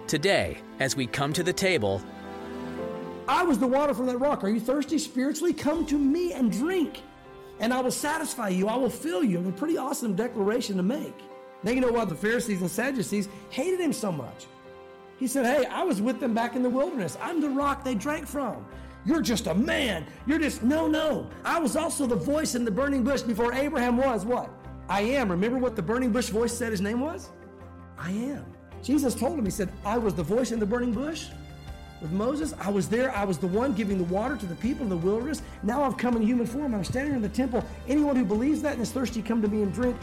Today, as we come to the table, I was the water from that rock. Are you thirsty spiritually? Come to me and drink, and I will satisfy you. I will fill you. A pretty awesome declaration to make. Now you know why the Pharisees and Sadducees hated him so much. He said, hey, I was with them back in the wilderness. I'm the rock they drank from. You're just a man. You're just, no. I was also the voice in the burning bush before Abraham was what? I am. Remember what the burning bush voice said his name was? I am. Jesus told him, he said, I was the voice in the burning bush with Moses. I was there. I was the one giving the water to the people in the wilderness. Now I've come in human form. I'm standing in the temple. Anyone who believes that and is thirsty, come to me and drink.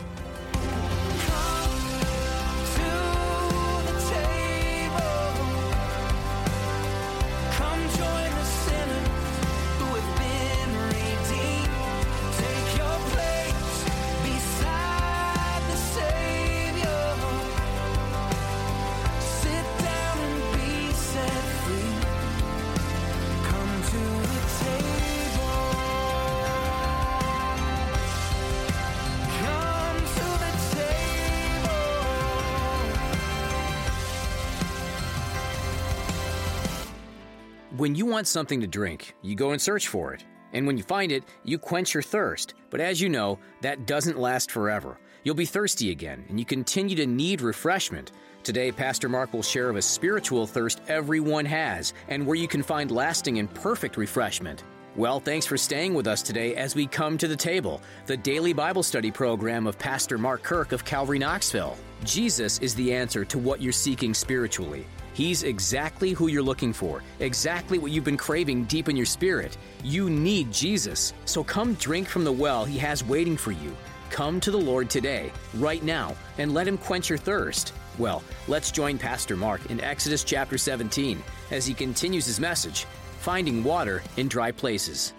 When you want something to drink, you go and search for it. And when you find it, you quench your thirst. But as you know, that doesn't last forever. You'll be thirsty again, and you continue to need refreshment. Today, Pastor Mark will share of a spiritual thirst everyone has, and where you can find lasting and perfect refreshment. Well, thanks for staying with us today as we come to the table, the daily Bible study program of Pastor Mark Kirk of Calvary Knoxville. Jesus is the answer to what you're seeking spiritually. He's exactly who you're looking for, exactly what you've been craving deep in your spirit. You need Jesus, so come drink from the well He has waiting for you. Come to the Lord today, right now, and let Him quench your thirst. Well, let's join Pastor Mark in Exodus chapter 17 as he continues his message, Finding Water in Dry Places.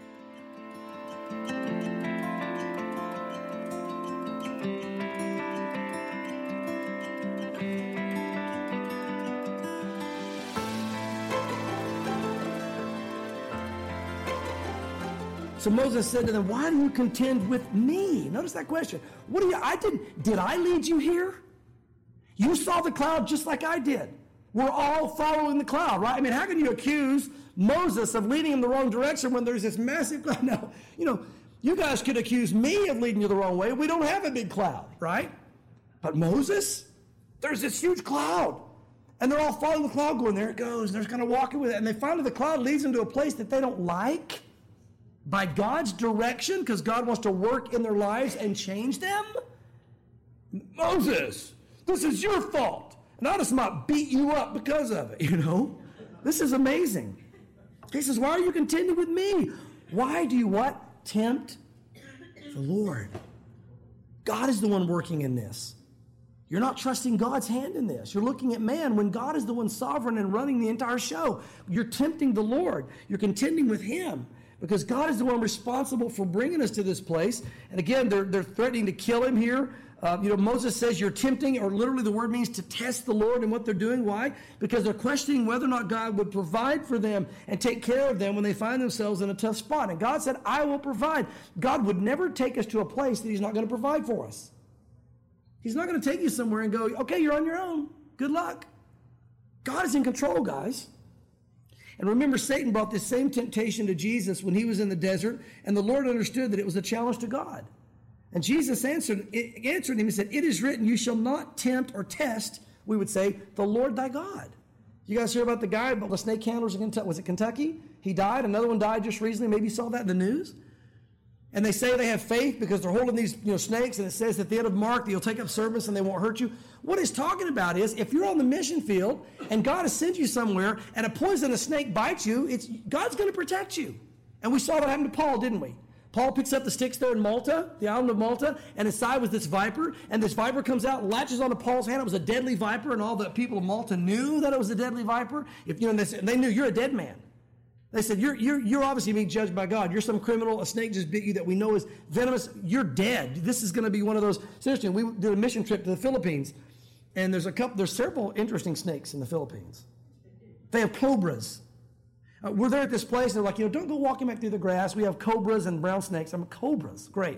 So Moses said to them, why do you contend with me? Notice that question. Did I lead you here? You saw the cloud just like I did. We're all following the cloud, right? I mean, how can you accuse Moses of leading him the wrong direction when there's this massive cloud? No, you guys could accuse me of leading you the wrong way. We don't have a big cloud, right? But Moses, there's this huge cloud. And they're all following the cloud going, there it goes. And they're kind of walking with it. And they find that the cloud leads them to a place that they don't like. By God's direction, because God wants to work in their lives and change them? Moses, this is your fault. And I just might beat you up because of it, This is amazing. He says, why are you contending with me? Why do you what? Tempt the Lord. God is the one working in this. You're not trusting God's hand in this. You're looking at man when God is the one sovereign and running the entire show. You're tempting the Lord. You're contending with Him. Because God is the one responsible for bringing us to this place. And again, they're threatening to kill him here. Moses says you're tempting, or literally the word means to test the Lord in what they're doing. Why? Because they're questioning whether or not God would provide for them and take care of them when they find themselves in a tough spot. And God said, I will provide. God would never take us to a place that He's not going to provide for us. He's not going to take you somewhere and go, okay, you're on your own. Good luck. God is in control, guys. And remember, Satan brought this same temptation to Jesus when He was in the desert, and the Lord understood that it was a challenge to God. And Jesus answered him and said, it is written, you shall not tempt or test, we would say, the Lord thy God. You guys hear about the guy, about the snake handlers in Kentucky? Was it Kentucky? He died. Another one died just recently. Maybe you saw that in the news. And they say they have faith because they're holding these snakes, and it says at the end of Mark that you'll take up serpents and they won't hurt you. What he's talking about is if you're on the mission field and God has sent you somewhere and a poisonous snake bites you, God's going to protect you. And we saw that happen to Paul, didn't we? Paul picks up the sticks there in Malta, the island of Malta, and inside was this viper, and this viper comes out and latches onto Paul's hand. It was a deadly viper, and all the people of Malta knew that it was a deadly viper. They knew you're a dead man. They said, you're obviously being judged by God. You're some criminal. A snake just bit you that we know is venomous. You're dead. This is going to be one of those. Seriously, we did a mission trip to the Philippines, and there's several interesting snakes in the Philippines. They have cobras. We're there at this place, and they're like, don't go walking back through the grass. We have cobras and brown snakes. Cobras, great.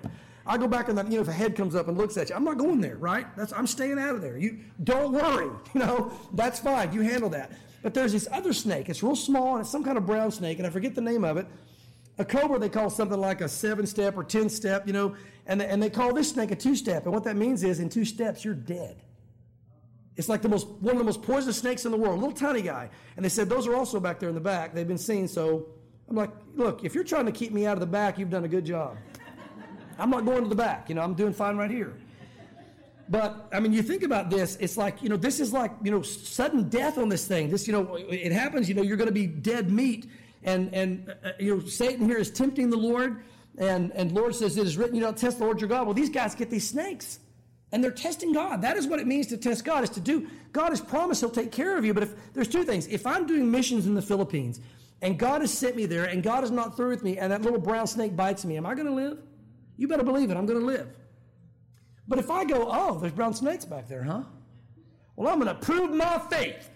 I go back and, if a head comes up and looks at you, I'm not going there, right? I'm staying out of there. You don't worry, that's fine. You handle that. But there's this other snake. It's real small, and it's some kind of brown snake, and I forget the name of it. A cobra they call something like a 7-step or 10-step, and they call this snake a 2-step. And what that means is in 2 steps, you're dead. It's like one of the most poisonous snakes in the world, a little tiny guy. And they said, those are also back there in the back. They've been seen, so I'm like, look, if you're trying to keep me out of the back, you've done a good job. I'm not going to the back. I'm doing fine right here. But, you think about this. It's like, this is like, sudden death on this thing. This, it happens, you're going to be dead meat. And Satan here is tempting the Lord. And Lord says, it is written, test the Lord your God. Well, these guys get these snakes. And they're testing God. That is what it means to test God, is to do. God has promised he'll take care of you. But if there's 2 things. If I'm doing missions in the Philippines, and God has sent me there, and God is not through with me, and that little brown snake bites me, am I going to live? You better believe it. I'm going to live. But if I go, oh, there's brown snakes back there, huh? Well, I'm going to prove my faith.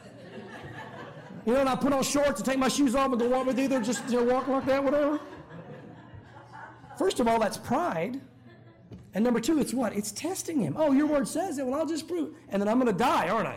And I put on shorts and take my shoes off and go walk with you. They're just walking like that, whatever. First of all, that's pride. And number 2, it's what? It's testing him. Oh, your word says it. Well, I'll just prove it. And then I'm going to die, aren't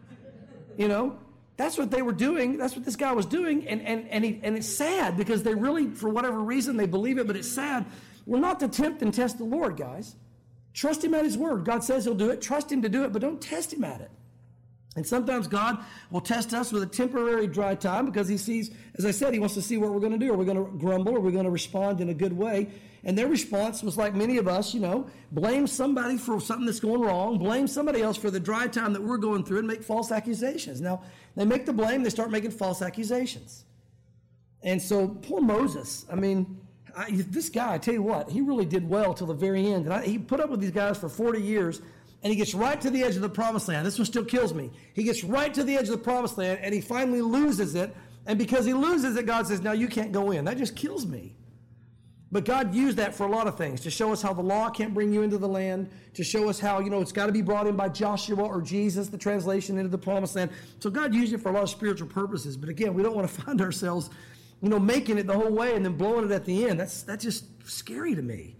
I? That's what they were doing. That's what this guy was doing. And it's sad because they really, for whatever reason, they believe it, but it's sad. We're not to tempt and test the Lord, guys. Trust him at his word. God says he'll do it. Trust him to do it, but don't test him at it. And sometimes God will test us with a temporary dry time because he sees, as I said, he wants to see what we're going to do. Are we going to grumble? Are we going to respond in a good way? And their response was like many of us, blame somebody for something that's going wrong, blame somebody else for the dry time that we're going through, and make false accusations. Now, they make the blame, they start making false accusations. And so, poor Moses, this guy, I tell you what, he really did well till the very end. And he put up with these guys for 40 years, and he gets right to the edge of the promised land. This one still kills me. He gets right to the edge of the promised land, and he finally loses it. And because he loses it, God says, now you can't go in. That just kills me. But God used that for a lot of things, to show us how the law can't bring you into the land, to show us how, it's got to be brought in by Joshua or Jesus, the translation into the promised land. So God used it for a lot of spiritual purposes. But again, we don't want to find ourselves, making it the whole way and then blowing it at the end. That's just scary to me.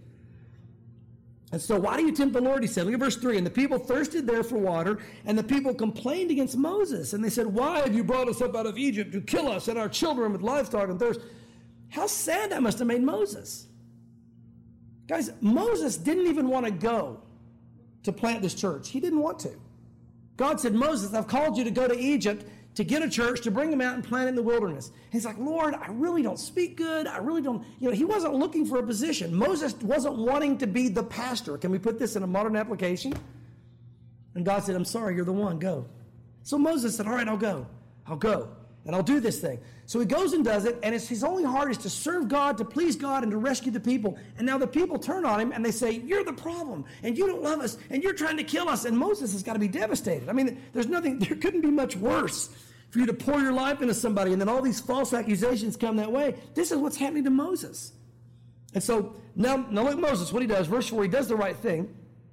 And so why do you tempt the Lord, he said. Look at verse 3. And the people thirsted there for water, and the people complained against Moses. And they said, why have you brought us up out of Egypt to kill us and our children with livestock and thirst? How sad that must have made Moses. Guys, Moses didn't even want to go to plant this church. He didn't want to. God said, Moses, I've called you to go to Egypt to get a church, to bring them out and plant it in the wilderness. And he's like, Lord, I really don't speak good. I really don't, he wasn't looking for a position. Moses wasn't wanting to be the pastor. Can we put this in a modern application? And God said, I'm sorry, you're the one, go. So Moses said, all right, I'll go, and I'll do this thing. So he goes and does it, and his only heart is to serve God, to please God, and to rescue the people. And now the people turn on him, and they say, you're the problem, and you don't love us, and you're trying to kill us. And Moses has got to be devastated. There couldn't be much worse for you to pour your life into somebody, and then all these false accusations come that way. This is what's happening to Moses. And so now look at Moses, what he does. Verse 4, he does the right thing.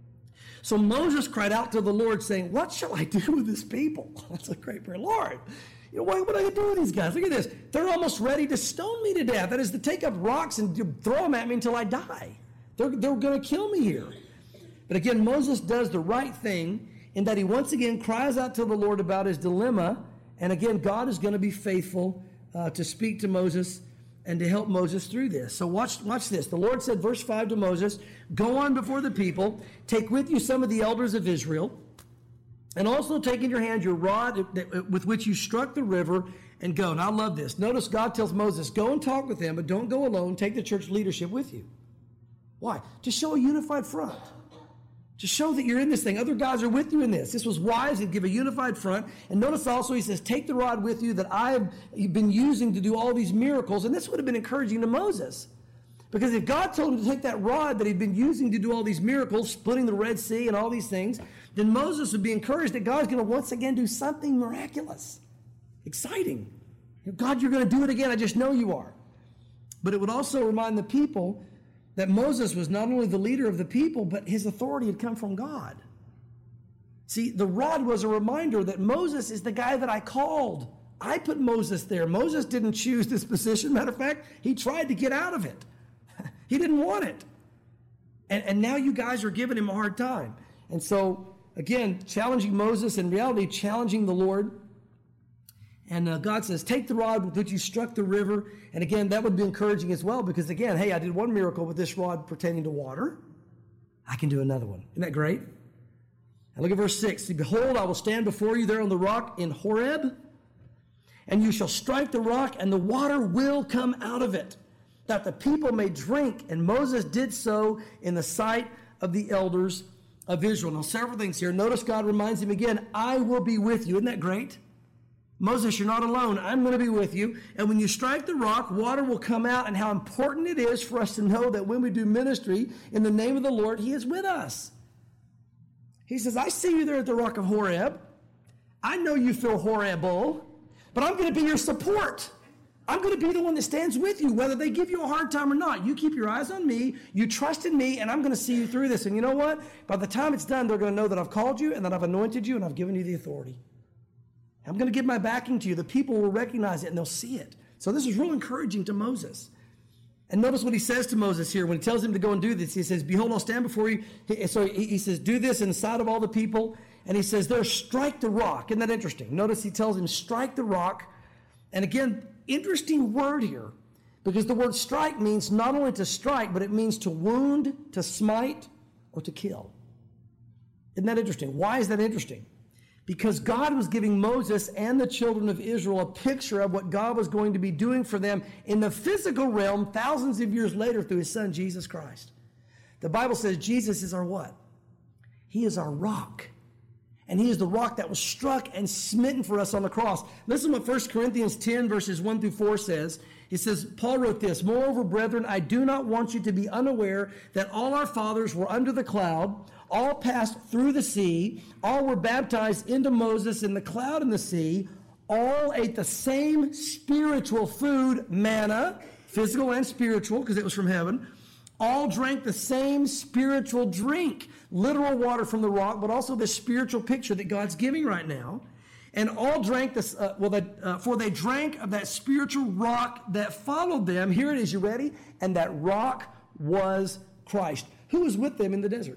So Moses cried out to the Lord, saying, what shall I do with this people? That's a great prayer. Lord, what am I going to do with these guys? Look at this. They're almost ready to stone me to death. That is, to take up rocks and throw them at me until I die. They're going to kill me here. But again, Moses does the right thing in that he once again cries out to the Lord about his dilemma. And again, God is going to be faithful to speak to Moses and to help Moses through this. So watch this. The Lord said, verse 5 to Moses, go on before the people, take with you some of the elders of Israel, and also take in your hand your rod with which you struck the river, and go. Now I love this. Notice God tells Moses, go and talk with them, but don't go alone. Take the church leadership with you. Why? To show a unified front. To show that you're in this thing. Other guys are with you in this. This was wise. He'd give a unified front. And notice also he says, take the rod with you that I have been using to do all these miracles. And this would have been encouraging to Moses. Because if God told him to take that rod that he'd been using to do all these miracles, splitting the Red Sea and all these things, then Moses would be encouraged that God's going to once again do something miraculous. Exciting. God, you're going to do it again. I just know you are. But it would also remind the people that Moses was not only the leader of the people, but his authority had come from God. See, the rod was a reminder that Moses is the guy that I called. I put Moses there. Moses didn't choose this position. Matter of fact, he tried to get out of it. He didn't want it. And now you guys are giving him a hard time. And so, again, challenging Moses, in reality, challenging the Lord. And God says, take the rod with which you struck the river. And again, that would be encouraging as well, because again, hey, I did one miracle with this rod pertaining to water. I can do another one. Isn't that great? And look at verse 6. Behold, I will stand before you there on the rock in Horeb, and you shall strike the rock, and the water will come out of it, that the people may drink. And Moses did so in the sight of the elders of Israel. Now, several things here. Notice God reminds him again, I will be with you. Isn't that great? Moses, you're not alone. I'm going to be with you. And when you strike the rock, water will come out. And how important it is for us to know that when we do ministry in the name of the Lord, he is with us. He says, I see you there at the rock of Horeb. I know you feel horrible, but I'm going to be your support. I'm going to be the one that stands with you, whether they give you a hard time or not. You keep your eyes on me, you trust in me, and I'm going to see you through this. And you know what? By the time it's done, they're going to know that I've called you and that I've anointed you and I've given you the authority. I'm going to give my backing to you. The people will recognize it and they'll see it. So this is real encouraging to Moses. And notice what he says to Moses here when he tells him to go and do this. He says, behold, I'll stand before you. So he says, do this in the sight of all the people. And he says, there, strike the rock. Isn't that interesting? Notice he tells him, strike the rock. And again, interesting word here, because the word strike means not only to strike, but it means to wound, to smite, or to kill. Isn't that interesting? Why is that interesting? Because God was giving Moses and the children of Israel a picture of what God was going to be doing for them in the physical realm thousands of years later through his son, Jesus Christ. The Bible says Jesus is our what? He is our rock. And he is the rock that was struck and smitten for us on the cross. Listen to what 1 Corinthians 10 verses 1 through 4 says. He says, Paul wrote this, moreover, brethren, I do not want you to be unaware that all our fathers were under the cloud, all passed through the sea, all were baptized into Moses in the cloud and the sea, all ate the same spiritual food, manna, physical and spiritual, because it was from heaven. All drank the same spiritual drink, literal water from the rock, but also this spiritual picture that God's giving right now. And all drank this, for they drank of that spiritual rock that followed them. Here it is, you ready? And that rock was Christ. Who was with them in the desert?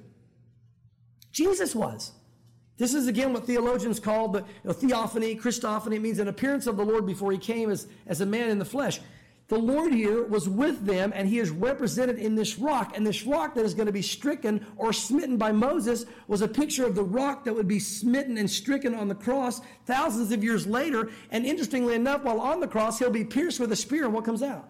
Jesus was. This is again what theologians call the theophany, Christophany. It means an appearance of the Lord before he came as a man in the flesh. The Lord here was with them, and he is represented in this rock. And this rock that is going to be stricken or smitten by Moses was a picture of the rock that would be smitten and stricken on the cross thousands of years later. And interestingly enough, while on the cross, he'll be pierced with a spear, and what comes out?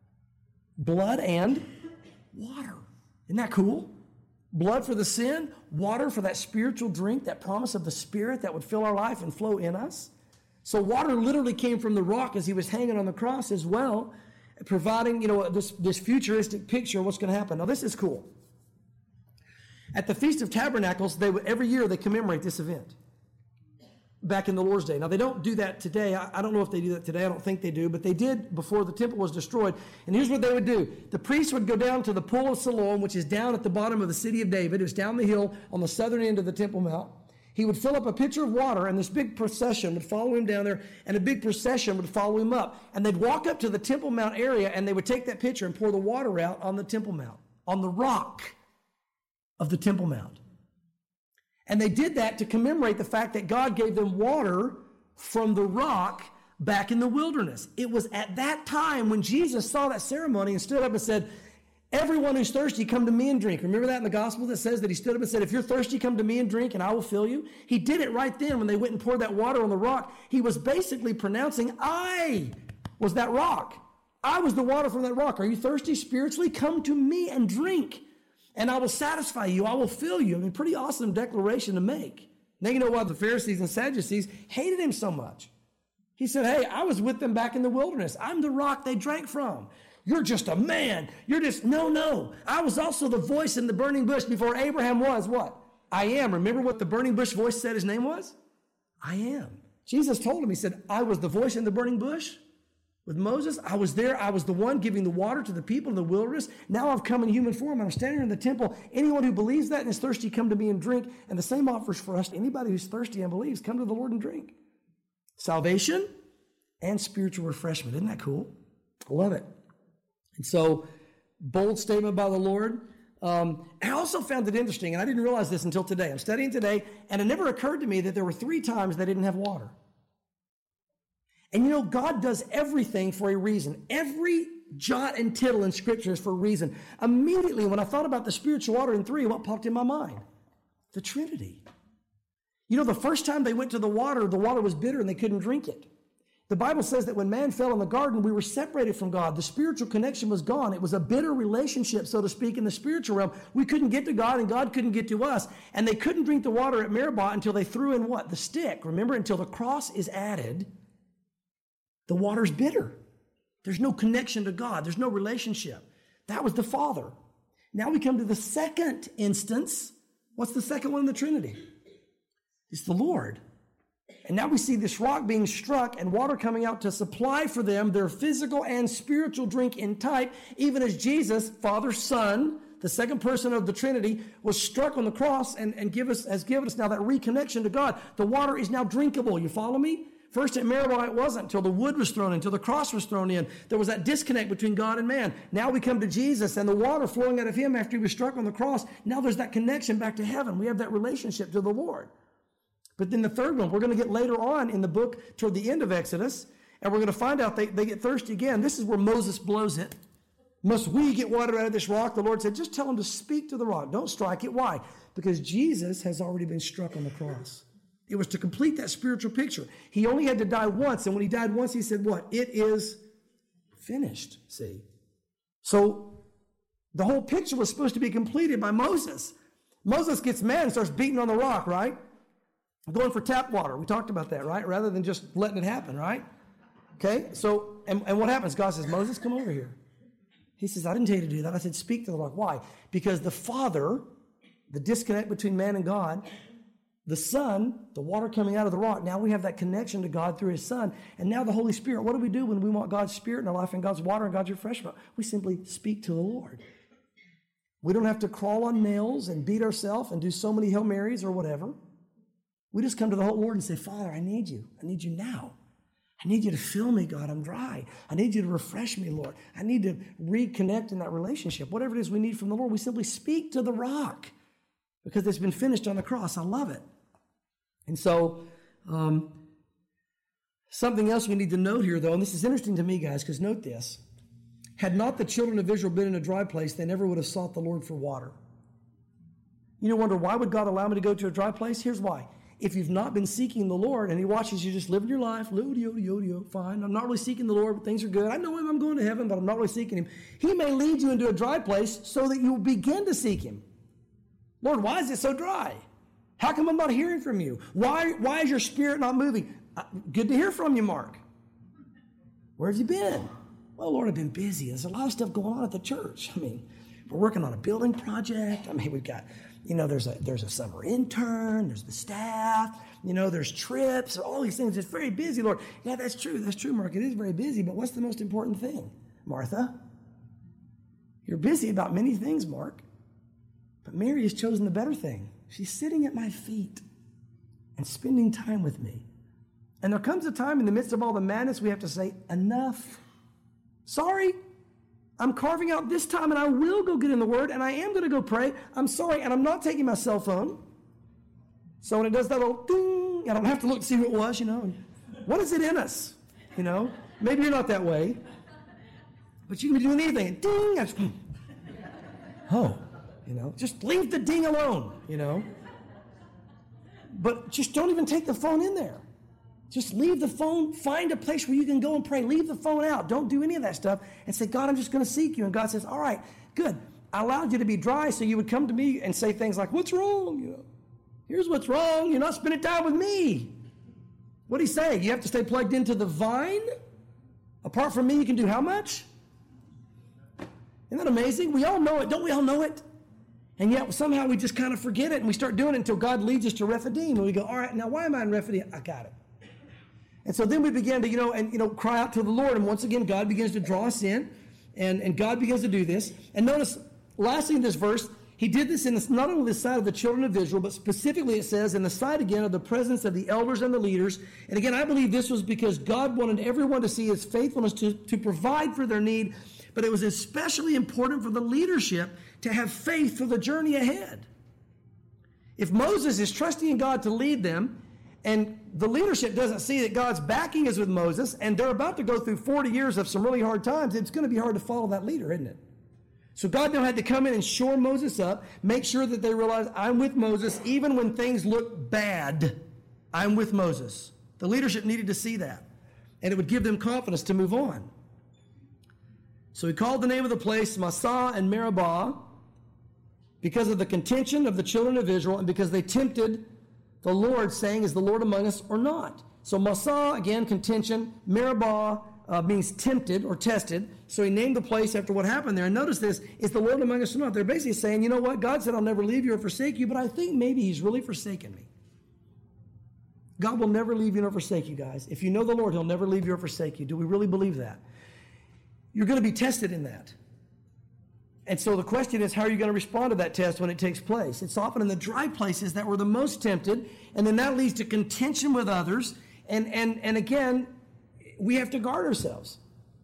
Blood and water. Isn't that cool? Blood for the sin, water for that spiritual drink, that promise of the Spirit that would fill our life and flow in us. So water literally came from the rock as he was hanging on the cross as well, providing, this futuristic picture of what's going to happen. Now, this is cool. At the Feast of Tabernacles, every year they commemorate this event back in the Lord's Day. Now, they don't do that today. I don't know if they do that today. I don't think they do, but they did before the temple was destroyed. And here's what they would do. The priests would go down to the pool of Siloam, which is down at the bottom of the city of David. It's down the hill on the southern end of the Temple Mount. He would fill up a pitcher of water, and this big procession would follow him down there, and a big procession would follow him up. And they'd walk up to the Temple Mount area, and they would take that pitcher and pour the water out on the Temple Mount, on the rock of the Temple Mount. And they did that to commemorate the fact that God gave them water from the rock back in the wilderness. It was at that time when Jesus saw that ceremony and stood up and said, everyone who's thirsty, come to me and drink. Remember that in the gospel that says that he stood up and said, if you're thirsty, come to me and drink and I will fill you? He did it right then when they went and poured that water on the rock. He was basically pronouncing, I was that rock. I was the water from that rock. Are you thirsty spiritually? Come to me and drink, and I will satisfy you. I will fill you. I mean, pretty awesome declaration to make. Now you know why the Pharisees and Sadducees hated him so much. He said, hey, I was with them back in the wilderness. I'm the rock they drank from. You're just a man. No. I was also the voice in the burning bush before Abraham was what? I am. Remember what the burning bush voice said his name was? I am. Jesus told him, he said, I was the voice in the burning bush with Moses. I was there. I was the one giving the water to the people in the wilderness. Now I've come in human form. I'm standing in the temple. Anyone who believes that and is thirsty, come to me and drink. And the same offers for us. Anybody who's thirsty and believes, come to the Lord and drink. Salvation and spiritual refreshment. Isn't that cool? I love it. And so, bold statement by the Lord. I also found it interesting, and I didn't realize this until today. I'm studying today, and it never occurred to me that there were 3 times they didn't have water. And you know, God does everything for a reason. Every jot and tittle in Scripture is for a reason. Immediately, when I thought about the spiritual water in 3, what popped in my mind? The Trinity. You know, the first time they went to the water was bitter and they couldn't drink it. The Bible says that when man fell in the garden, we were separated from God. The spiritual connection was gone. It was a bitter relationship, so to speak, in the spiritual realm. We couldn't get to God and God couldn't get to us. And they couldn't drink the water at Meribah until they threw in what? The stick. Remember, until the cross is added, the water's bitter. There's no connection to God. There's no relationship. That was the Father. Now we come to the second instance. What's the second one in the Trinity? It's the Lord. And now we see this rock being struck and water coming out to supply for them their physical and spiritual drink in type, even as Jesus, Father, Son, the second person of the Trinity, was struck on the cross and has given us now that reconnection to God. The water is now drinkable. You follow me? First at Meribah it wasn't, until the wood was thrown in, until the cross was thrown in. There was that disconnect between God and man. Now we come to Jesus and the water flowing out of him after he was struck on the cross. Now there's that connection back to heaven. We have that relationship to the Lord. But then the third one, we're going to get later on in the book toward the end of Exodus, and we're going to find out they get thirsty again. This is where Moses blows it. Must we get water out of this rock? The Lord said, just tell them to speak to the rock. Don't strike it. Why? Because Jesus has already been struck on the cross. It was to complete that spiritual picture. He only had to die once, and when he died once, he said what? It is finished, see? So the whole picture was supposed to be completed by Moses. Moses gets mad and starts beating on the rock, right? Going for tap water. We talked about that, right? Rather than just letting it happen, right? Okay, so, and what happens? God says, Moses, come over here. He says, I didn't tell you to do that. I said, speak to the rock. Why? Because the Father, the disconnect between man and God, the Son, the water coming out of the rock, now we have that connection to God through his Son. And now the Holy Spirit, what do we do when we want God's Spirit in our life and God's water and God's refreshment? We simply speak to the Lord. We don't have to crawl on nails and beat ourselves and do so many Hail Marys or whatever. We just come to the whole Lord and say, Father, I need you. I need you now. I need you to fill me, God. I'm dry. I need you to refresh me, Lord. I need to reconnect in that relationship. Whatever it is we need from the Lord, we simply speak to the rock because it's been finished on the cross. I love it. And so, something else we need to note here, though, and this is interesting to me, guys, because note this. Had not the children of Israel been in a dry place, they never would have sought the Lord for water. You wonder, why would God allow me to go to a dry place? Here's why. If you've not been seeking the Lord and he watches you just living your life, fine, I'm not really seeking the Lord, but things are good. I know him, I'm going to heaven, but I'm not really seeking him. He may lead you into a dry place so that you begin to seek him. Lord, why is it so dry? How come I'm not hearing from you? Why is your spirit not moving? Good to hear from you, Mark. Where have you been? Well, Lord, I've been busy. There's a lot of stuff going on at the church. I mean, we're working on a building project. I mean, we've got, there's a summer intern, there's the staff, there's trips, all these things. It's very busy, Lord. Yeah, that's true, Mark. It is very busy, but what's the most important thing, Martha? You're busy about many things, Mark, but Mary has chosen the better thing. She's sitting at my feet and spending time with me. And there comes a time in the midst of all the madness we have to say, enough. Sorry, I'm carving out this time and I will go get in the Word and I am going to go pray. I'm sorry, and I'm not taking my cell phone. So when it does that little ding, I don't have to look to see who it was, And what is it in us? Maybe you're not that way. But you can be doing anything. Ding! Just leave the ding alone, But just don't even take the phone in there. Just leave the phone, find a place where you can go and pray. Leave the phone out. Don't do any of that stuff and say, God, I'm just going to seek you. And God says, all right, good. I allowed you to be dry so you would come to me and say things like, what's wrong? Here's what's wrong. You're not spending time with me. What did he say? You have to stay plugged into the vine? Apart from me, you can do how much? Isn't that amazing? We all know it. Don't we all know it? And yet somehow we just kind of forget it and we start doing it until God leads us to Rephidim. And we go, all right, now why am I in Rephidim? I got it. And so then we began to, cry out to the Lord. And once again, God begins to draw us in. And God begins to do this. And notice, lastly in this verse, he did this in not only the sight of the children of Israel, but specifically it says in the sight again of the presence of the elders and the leaders. And again, I believe this was because God wanted everyone to see his faithfulness to provide for their need. But it was especially important for the leadership to have faith for the journey ahead. If Moses is trusting in God to lead them, and the leadership doesn't see that God's backing is with Moses, and they're about to go through 40 years of some really hard times, it's going to be hard to follow that leader, isn't it? So God now had to come in and shore Moses up, make sure that they realize, I'm with Moses, even when things look bad, I'm with Moses. The leadership needed to see that, and it would give them confidence to move on. So he called the name of the place Massah and Meribah because of the contention of the children of Israel and because they tempted the Lord, saying, is the Lord among us or not? So Massah, again, contention. Meribah means tempted or tested. So he named the place after what happened there. And notice this, is the Lord among us or not? They're basically saying, you know what? God said, I'll never leave you or forsake you, but I think maybe he's really forsaken me. God will never leave you nor forsake you, guys. If you know the Lord, he'll never leave you or forsake you. Do we really believe that? You're going to be tested in that. And so the question is, how are you going to respond to that test when it takes place? It's often in the dry places that we're the most tempted, and then that leads to contention with others. And again, we have to guard ourselves.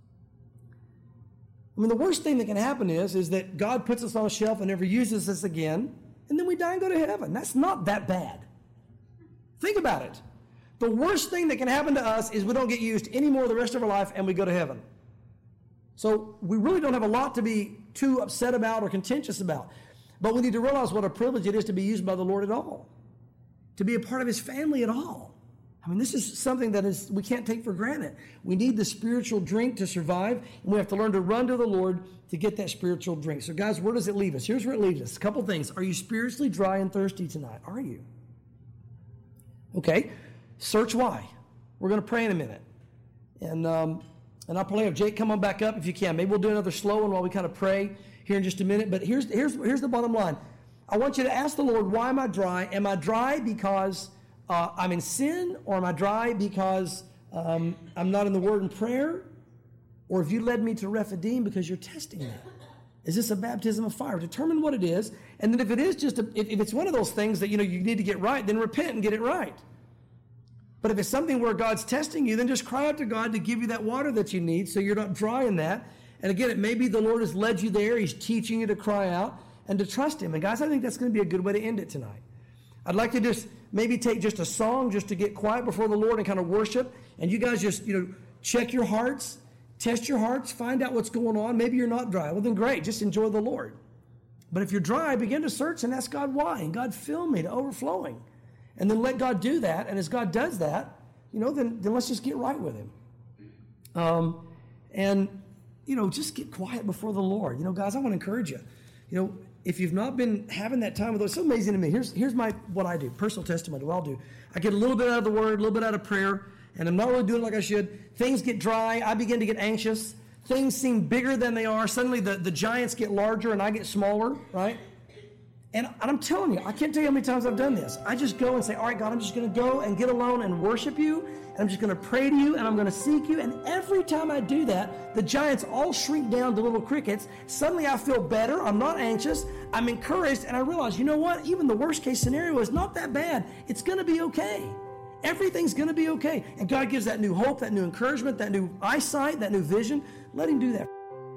I mean, the worst thing that can happen is that God puts us on a shelf and never uses us again, and then we die and go to heaven. That's not that bad. Think about it. The worst thing that can happen to us is we don't get used anymore the rest of our life and we go to heaven. So we really don't have a lot to be too upset about or contentious about. But we need to realize what a privilege it is to be used by the Lord at all, to be a part of his family at all. I mean, this is something that we can't take for granted. We need the spiritual drink to survive, and we have to learn to run to the Lord to get that spiritual drink. So guys, where does it leave us? Here's where it leaves us. A couple things. Are you spiritually dry and thirsty tonight? Are you? Okay. Search why. We're going to pray in a minute. And I'll probably have Jake come on back up if you can. Maybe we'll do another slow one while we kind of pray here in just a minute. But here's the bottom line. I want you to ask the Lord, why am I dry? Am I dry because I'm in sin? Or am I dry because I'm not in the Word and prayer? Or have you led me to Rephidim because you're testing me? Is this a baptism of fire? Determine what it is. And then if it is just if it's one of those things that you need to get right, then repent and get it right. But if it's something where God's testing you, then just cry out to God to give you that water that you need so you're not dry in that. And again, it may be the Lord has led you there. He's teaching you to cry out and to trust him. And guys, I think that's going to be a good way to end it tonight. I'd like to just maybe take just a song just to get quiet before the Lord and kind of worship. And you guys just, check your hearts, test your hearts, find out what's going on. Maybe you're not dry. Well, then great. Just enjoy the Lord. But if you're dry, begin to search and ask God why. And God, fill me to overflowing. And then let God do that. And as God does that, then let's just get right with him. Just get quiet before the Lord. Guys, I want to encourage you. If you've not been having that time with us, it's so amazing to me. Here's what I do, personal testimony, what I'll do. I get a little bit out of the Word, a little bit out of prayer, and I'm not really doing it like I should. Things get dry. I begin to get anxious. Things seem bigger than they are. Suddenly the giants get larger and I get smaller, right? And I'm telling you, I can't tell you how many times I've done this. I just go and say, all right, God, I'm just going to go and get alone and worship you. And I'm just going to pray to you and I'm going to seek you. And every time I do that, the giants all shrink down to little crickets. Suddenly I feel better. I'm not anxious. I'm encouraged. And I realize, you know what? Even the worst case scenario is not that bad. It's going to be okay. Everything's going to be okay. And God gives that new hope, that new encouragement, that new eyesight, that new vision. Let him do that.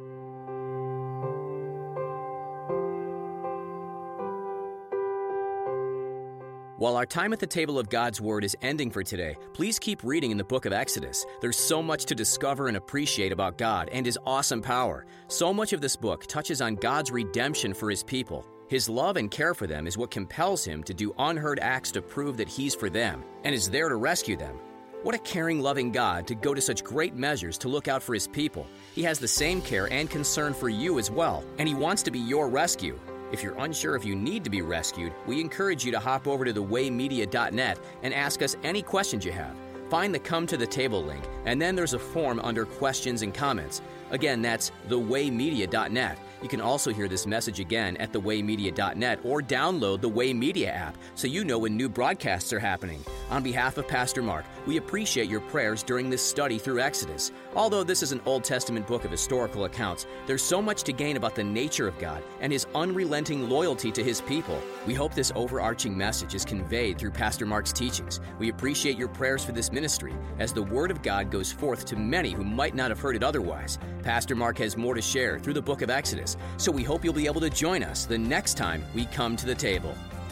While our time at the table of God's Word is ending for today, please keep reading in the book of Exodus. There's so much to discover and appreciate about God and his awesome power. So much of this book touches on God's redemption for his people. His love and care for them is what compels him to do unheard acts to prove that he's for them and is there to rescue them. What a caring, loving God to go to such great measures to look out for his people. He has the same care and concern for you as well, and he wants to be your rescue. If you're unsure if you need to be rescued, we encourage you to hop over to thewaymedia.net and ask us any questions you have. Find the Come to the Table link, and then there's a form under Questions and Comments. Again, that's thewaymedia.net. You can also hear this message again at thewaymedia.net or download the Way Media app so you know when new broadcasts are happening. On behalf of Pastor Mark, we appreciate your prayers during this study through Exodus. Although this is an Old Testament book of historical accounts, there's so much to gain about the nature of God and his unrelenting loyalty to his people. We hope this overarching message is conveyed through Pastor Mark's teachings. We appreciate your prayers for this ministry as the Word of God goes forth to many who might not have heard it otherwise. Pastor Mark has more to share through the book of Exodus, so we hope you'll be able to join us the next time we come to the table.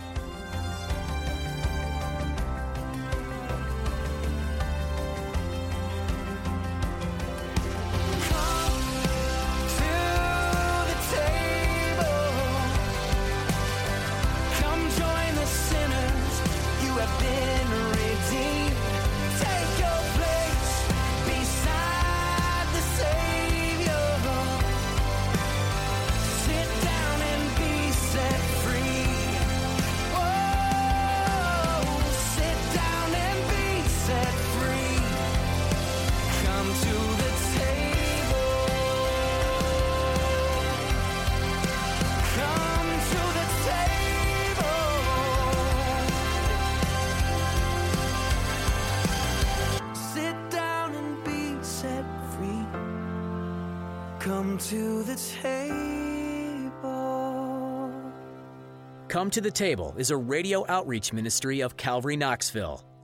Come to the table. Come to the Table is a radio outreach ministry of Calvary Knoxville.